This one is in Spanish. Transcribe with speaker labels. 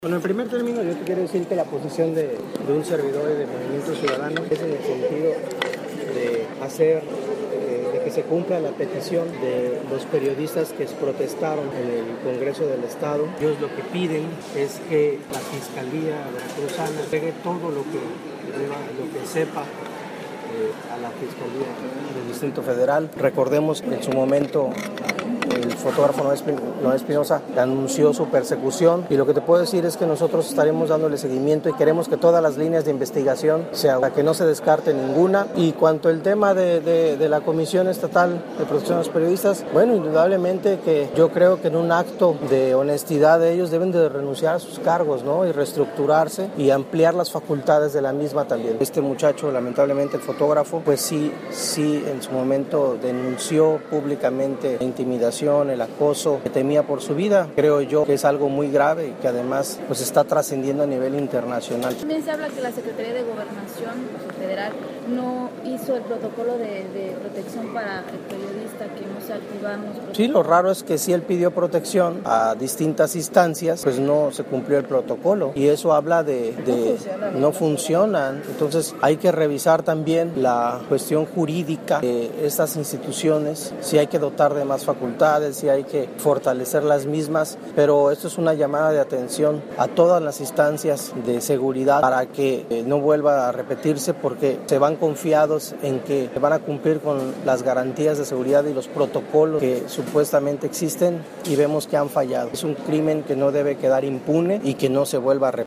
Speaker 1: Bueno, en primer término yo te quiero decir que la posición de un servidor y de Movimiento Ciudadano es en el sentido de hacer, de que se cumpla la petición de los periodistas que protestaron en el Congreso del Estado. Ellos lo que piden es que la Fiscalía Veracruzana entregue todo lo que sepa a la Fiscalía del Distrito Federal. Recordemos que en su momento el fotógrafo Noé Espinosa anunció su persecución, y lo que te puedo decir es que nosotros estaremos dándole seguimiento y queremos que todas las líneas de investigación se hagan, que no se descarte ninguna. Y cuanto al tema de la Comisión Estatal de Protección a los Periodistas, bueno, indudablemente que yo creo que en un acto de honestidad de ellos deben de renunciar a sus cargos, ¿no? Y reestructurarse y ampliar las facultades de la misma también. Este muchacho, lamentablemente el fotógrafo, pues sí en su momento denunció públicamente la intimidación, el acoso, que temía por su vida. Creo yo que es algo muy grave y que además pues está trascendiendo a nivel internacional.
Speaker 2: También se habla que la Secretaría de Gobernación federal no hizo el protocolo de protección para el periodista, que no se activaron los protocolos.
Speaker 1: Sí, lo raro es que sí él pidió protección a distintas instancias, pues no se cumplió el protocolo, y eso habla de no funcionan. Entonces hay que revisar también la cuestión jurídica de estas instituciones, si hay que dotar de más facultades, si hay que fortalecer las mismas, pero esto es una llamada de atención a todas las instancias de seguridad para que no vuelva a repetirse, porque se van confiados en que van a cumplir con las garantías de seguridad y los protocolos que supuestamente existen, y vemos que han fallado. Es un crimen que no debe quedar impune y que no se vuelva a repetir.